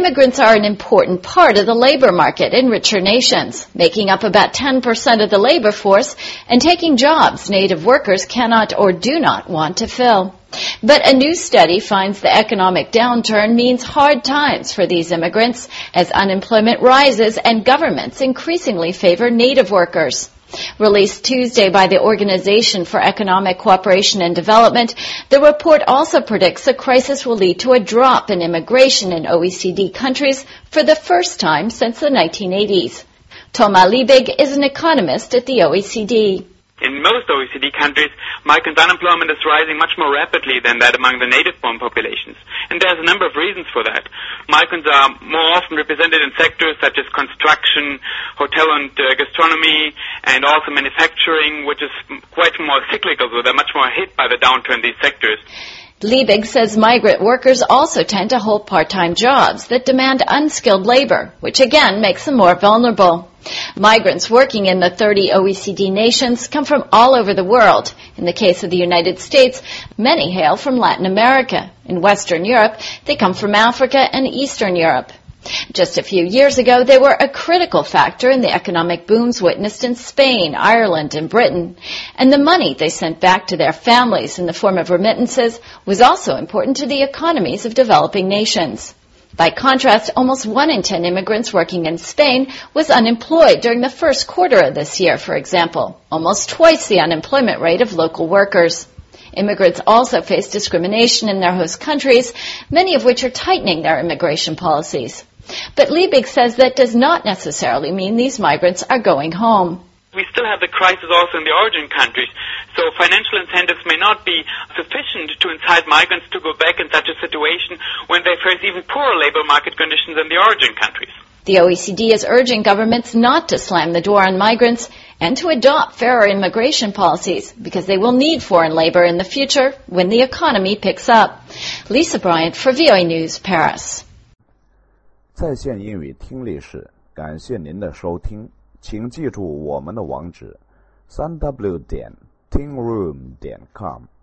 Immigrants are an important part of the labor market in richer nations, making up about 10% of the labor force and taking jobs native workers cannot or do not want to fill. But a new study finds the economic downturn means hard times for these immigrants as unemployment rises and governments increasingly favor native workers. Released Tuesday by the Organization for Economic Cooperation and Development, the report also predicts the crisis will lead to a drop in immigration in OECD countries for the first time since the 1980s. Thomas Liebig is an economist at the OECD. In most OECD countries, migrant unemployment is rising much more rapidly than that among the native-born populations. And there's a number of reasons for that. Migrants are more often represented in sectors such as construction, hotel and gastronomy, and also manufacturing, which is quite more cyclical, so they're much more hit by the downturn in these sectors. Liebig says migrant workers also tend to hold part-time jobs that demand unskilled labor, which again makes them more vulnerable. Migrants working in the 30 OECD nations come from all over the world. In the case of the United States, many hail from Latin America. In Western Europe, they come from Africa and Eastern Europe. Just a few years ago, they were a critical factor in the economic booms witnessed in Spain, Ireland, and Britain. And the money they sent back to their families in the form of remittances was also important to the economies of developing nations. By contrast, almost 1 in 10 immigrants working in Spain was unemployed during the first quarter of this year, for example, almost twice the unemployment rate of local workers. Immigrants also face discrimination in their host countries, many of which are tightening their immigration policies. But Liebig says that does not necessarily mean these migrants are going home. We still have the crisis also in the origin countries, so financial incentives may not be sufficient to incite migrants to go back in such a situation when they face even poorer labor market conditions in the origin countries. The OECD is urging governments not to slam the door on migrants and to adopt fairer immigration policies because they will need foreign labor in the future when the economy picks up. Lisa Bryant for VOA News, Paris. 在线英语听力室，感谢您的收听。请记住我们的网址：3w.tingroom.com。